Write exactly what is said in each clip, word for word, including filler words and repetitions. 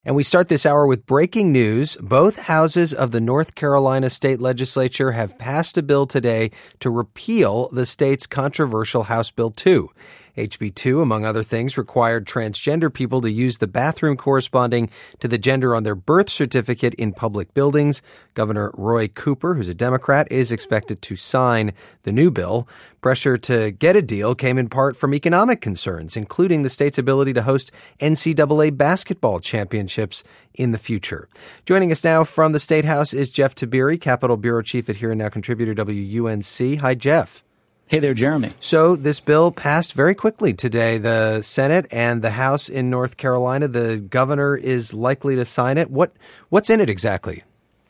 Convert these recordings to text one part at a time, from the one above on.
And we start this hour with breaking news. Both houses of the North Carolina state legislature have passed a bill today to repeal the state's controversial House Bill two. H B two, among other things, required transgender people to use the bathroom corresponding to the gender on their birth certificate in public buildings. Governor Roy Cooper, who's a Democrat, is expected to sign the new bill. Pressure to get a deal came in part from economic concerns, including the state's ability to host N C double A basketball championships in the future. Joining us now from the State House is Jeff Tiberi, Capitol Bureau Chief at Here and Now contributor W U N C. Hi, Jeff. Hey there, Jeremy. So this bill passed very quickly today. The Senate and the House in North Carolina, the governor is likely to sign it. What what's in it exactly?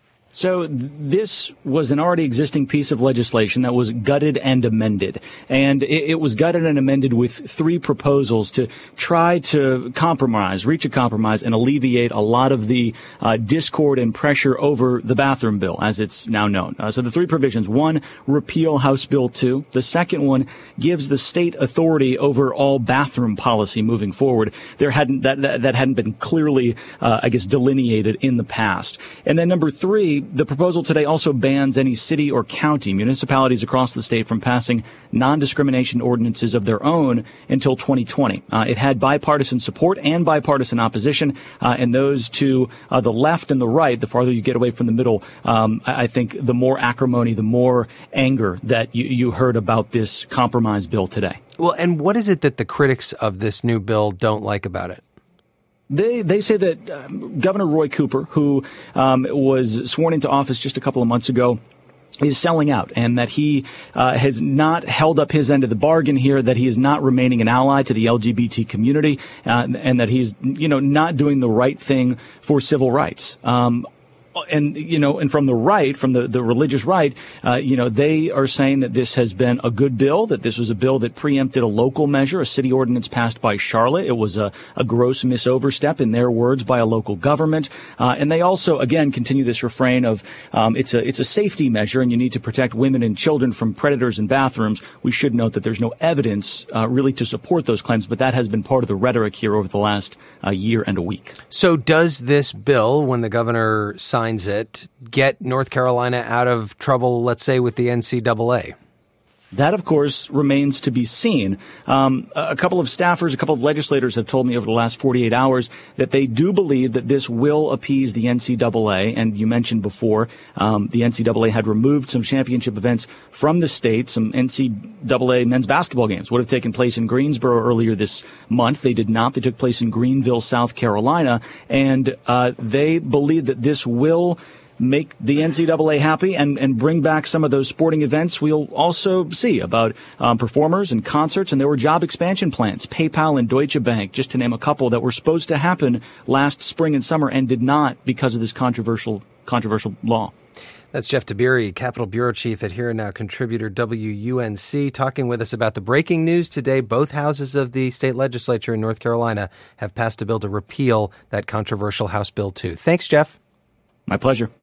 So this was an already existing piece of legislation that was gutted and amended. And it, it was gutted and amended with three proposals to try to compromise, reach a compromise, and alleviate a lot of the uh, discord and pressure over the bathroom bill, as it's now known. Uh, so the three provisions: one, repeal House Bill two. The second one gives the state authority over all bathroom policy moving forward. There hadn't that that, that hadn't been clearly, uh, I guess, delineated in the past. And then number three, the proposal today also bans any city or county, municipalities across the state from passing non-discrimination ordinances of their own until twenty twenty. Uh, it had bipartisan support and bipartisan opposition, uh, and those to uh, the left and the right, the farther you get away from the middle, um, I think the more acrimony, the more anger that you, you heard about this compromise bill today. Well, and what is it that the critics of this new bill don't like about it? They they say that um, Governor Roy Cooper, who um, was sworn into office just a couple of months ago, is selling out, and that he uh, has not held up his end of the bargain here, that he is not remaining an ally to the L G B T community, uh, and that he's, you know, not doing the right thing for civil rights. Um, And, you know, and from the right, from the, the religious right, uh, you know, they are saying that this has been a good bill, that this was a bill that preempted a local measure, a city ordinance passed by Charlotte. It was a, a gross misoverstep, in their words, by a local government. Uh, and they also, again, continue this refrain of um, it's a it's a safety measure, and you need to protect women and children from predators in bathrooms. We should note that there's no evidence uh, really to support those claims, but that has been part of the rhetoric here over the last uh, year and a week. So does this bill, when the governor signs signs it, get North Carolina out of trouble, let's say, with the N C double A? That, of course, remains to be seen. Um, a couple of staffers, a couple of legislators have told me over the last forty-eight hours that they do believe that this will appease the N C double A. And you mentioned before, um, the N C double A had removed some championship events from the state. Some N C double A men's basketball games would have taken place in Greensboro earlier this month. They did not. They took place in Greenville, South Carolina. And uh, they believe that this will make the N C double A happy and, and bring back some of those sporting events. We'll also see about um, performers and concerts, and there were job expansion plans, PayPal and Deutsche Bank, just to name a couple, that were supposed to happen last spring and summer and did not because of this controversial controversial law. That's Jeff Tiberi, Capitol Bureau Chief at Here and Now contributor W U N C, talking with us about the breaking news today. Both houses of the state legislature in North Carolina have passed a bill to repeal that controversial House Bill two. Thanks, Jeff. My pleasure.